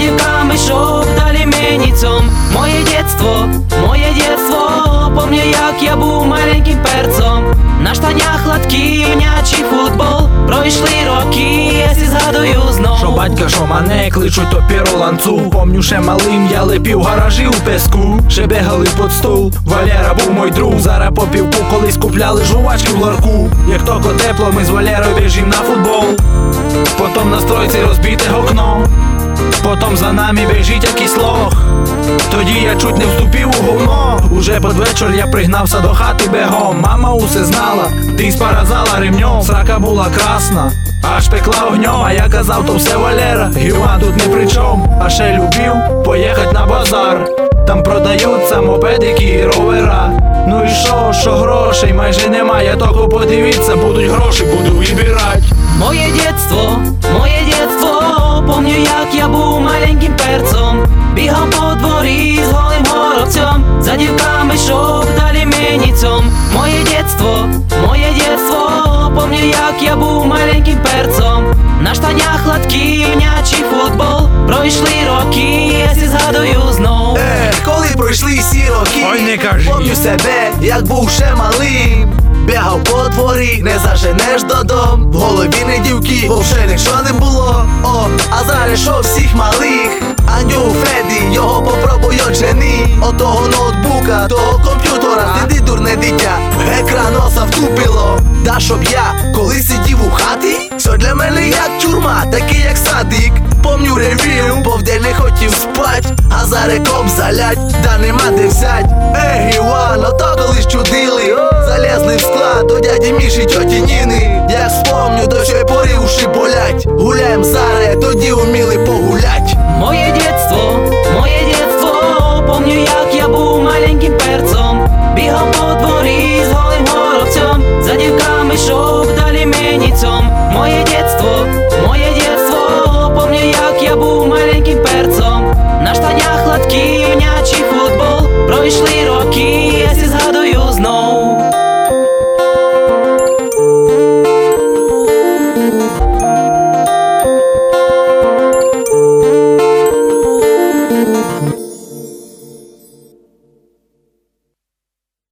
дівками, щоб далі мені цьом. Моє дєтство, помню, як я був маленьким перцом. На штанях латки, м'ячий футбол. Пройшли роки, я сі згадую знов. Що батька, що мене кличуть то Піро Ланцу. Помню, ще малим я лепів гаражі у песку. Ще бегали під стул, Валера був мой друг. Зараз по півку колись купляли жувачки в ларку. Як токо тепло, ми з Валерою біжим на футбол. Потом на стройці розбите окно. Потом за нами біжить якийсь лох. Тоді я чуть не вступив у говно. Уже під вечір я пригнався до хати бегом. Мама усе знала, ти спаразала ремнем. Срака була красна, аж пекла огнем. А я казав, то все Валера, Іван тут не при чом. А ще любив поїхать на базар. Там продаються мопедики і ровера. Ну і що грошей майже немає. Тільки подивіться, будуть гроші, буду вибирать. Моє дєтство, помню, як я був маленьким перцом. Бігав по дворі з голим горобцем. За дівками, щоб далі мені цьом. Моє дєтство, помню, як я був маленьким перцом. На штанях латки, м'ячий футбол. Пройшли роки, я сі згадую знов. Коли пройшли всі роки, ой, не кажи. помню себе, як був ще малим. Бігав по дворі, не заженеш додому. В голові не дівки, бо вже нічого не було. О, а зараз що всіх малих? Аню Феді, його попробуй оджени. От того ноутбука, того комп'ютера. Сиди, дурне дитя, в екран носа втупило. Да щоб я, коли сидів у хаті, все для мене як тюрма, такий як садик. Помню ревів, бо вдень не хотів спать. А зараз коп залять, да нема де взять. Іван, ото колись чудили. Залезли в склад до дяді Міші, тьоті Ніни. Як вспомню, до чої пори уші болять. Гуляєм зараз, тоді уміли погулять. Моє дєтство, помню, як я був маленьким перцом. Бігав по дворі з голим горобцем. За дівками, щоб далі мені цьом. Моє дєтство, помню, як я був маленьким перцом. На штанях латки, м'ячий футбол. Пройшли роки, я сі згадую знов.